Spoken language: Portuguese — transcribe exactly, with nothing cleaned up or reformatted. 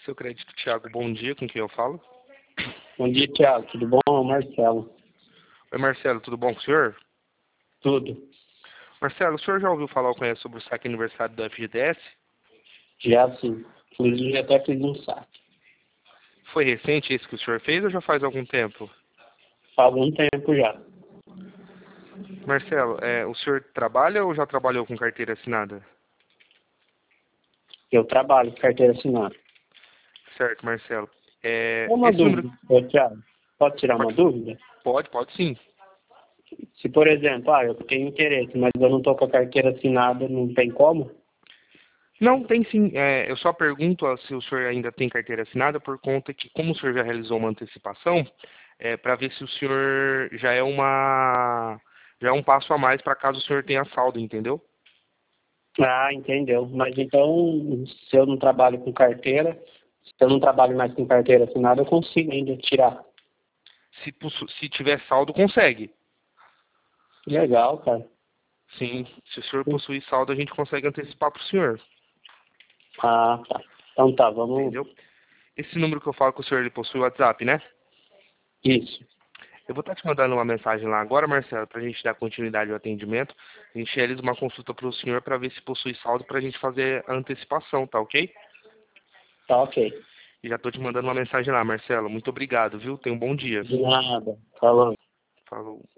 Seu crédito, Thiago, bom dia, com quem eu falo? Bom dia, Thiago. Tudo bom? É o Marcelo. Oi, Marcelo, tudo bom com o senhor? Tudo. Marcelo, o senhor já ouviu falar ou conhece sobre o saque aniversário do F G T S? Já sim. Inclusive, já até fiz um saque. Foi recente esse que o senhor fez ou já faz algum tempo? Há algum tempo já. Marcelo, é, o senhor trabalha ou já trabalhou com carteira assinada? Eu trabalho com carteira assinada. Certo, Marcelo. É, É uma esse número... dúvida, ô, Thiago. Pode tirar uma Pode, dúvida? pode, pode sim. Se, por exemplo, ah, eu tenho interesse, mas eu não estou com a carteira assinada, não tem como? Não, tem sim. É, eu só pergunto ó, se o senhor ainda tem carteira assinada por conta que, como o senhor já realizou uma antecipação, é, para ver se o senhor já é uma já é um passo a mais para caso o senhor tenha saldo, entendeu? Ah, entendeu. Mas então, se eu não trabalho com carteira, se eu não trabalho mais com carteira assinada, eu consigo ainda tirar. Se, possu- se tiver saldo, consegue. Legal, cara. Sim, se o senhor possuir saldo, a gente consegue antecipar para o senhor, Ah, tá. Então tá, vamos. entendeu? Esse número que eu falo com o senhor, ele possui WhatsApp, né? Isso. Eu vou estar te mandando uma mensagem lá agora, Marcelo, para a gente dar continuidade ao atendimento. A gente realiza uma consulta para o senhor para ver se possui saldo para a gente fazer a antecipação, tá ok? Tá ok. E já estou te mandando uma mensagem lá, Marcelo. Muito obrigado, viu? Tenha um bom dia. De nada. Falou. Falou.